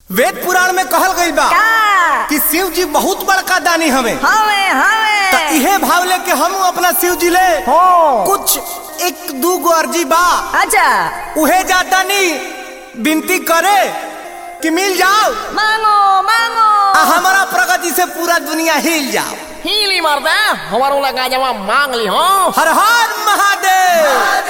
वेद पुराण में कहल गई बा कि शिव जी बहुत बड़का दानी हमें तो इहे भाव लेके हम अपना शिव जी ले कुछ एक दू गो अर्जी बा। अच्छा उहे जाता नहीं विनती करे कि मिल जाओ मांगो मांगो हमारा प्रगति से पूरा दुनिया हिल जाओ। हिली मरदा हमारो लगा जवा मांग ली हो। हर हर महादेव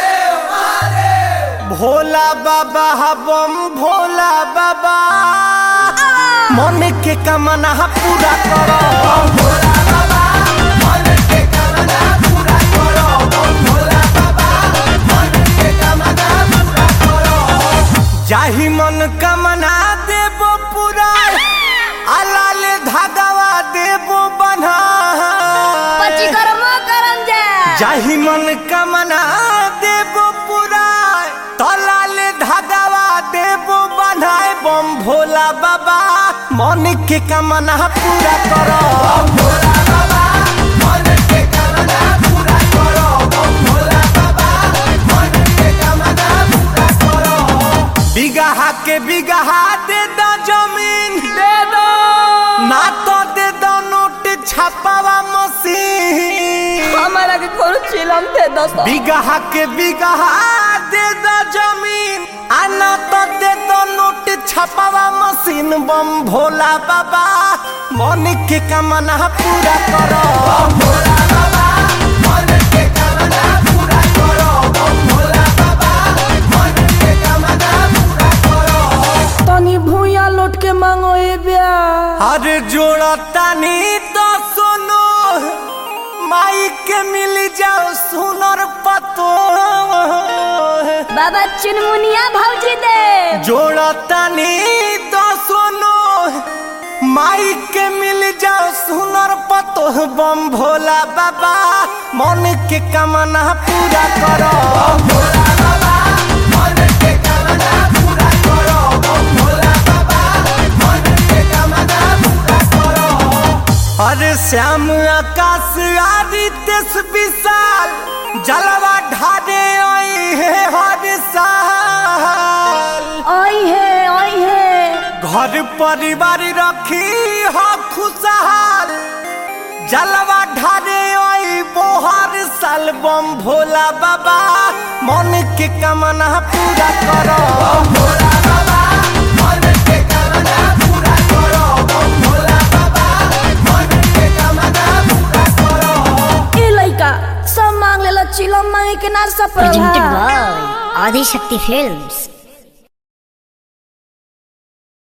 भोला बाबा बम भोला बाबा मन के कामना पूरा करो। भोला बाबा मन के कामना पूरा करो। भोला बाबा मन के कामना पूरा करो। जाहि मन कामना देबो पूरा अलाल धागावा देबो बन्हा। पची कर्म करम जा जाहि मन कामना देबो पूरा तलाल धागावा देबो बन्हाए बम भोला बाबा मन के कामना पूरा करो। भोला बाबा मन के कामना पूरा करो। भोला बाबा मन के कामना पूरा करो। बिगहा के बिगहा दे दो जमीन दे दो ना तो दे दो नोट छापावा मशीन। हमारा के कोनो चिलम थे दोस्तों। बिगहा के बिगहा दे दो जमीन आना तो दे दो नोट छापावा मशीन बम भोला बाबा मन के कामना पूरा करो। भोला बाबा मन के कामना पूरा करो। भोला बाबा मन के कामना पूरा करो। तनी भूया लौट के मांगो ए ब्या। अरे जोड़ा तानी तो सुनो माई के मिल जाओ सुनर पतो। बाबा चुनमुनिया भौजी दे जोड़ा तानी तो सुनो माई के मिल जाओ सुनर पतो बम भोला बाबा मन के कामना पूरा करो। भोला बाबा मन के कामना पूरा करो। भोला बाबा मन के कामना पूरा करो। अरे श्याम आकाश आदित्य विशाल जलवा ढाडे आई है हर साल। आई है घर परिवार रखी हो खुशहाल जलवा ढाडे आई बोहर साल बम भोला बाबा मन के कामना पूरा करो। भोला बाबा मन के कामना पूरा करो। भोला बाबा मन के कामना पूरा करो। ए लइका सब मांग लेला चिलम मांगे के ना सब presented by Adi Shakti Films।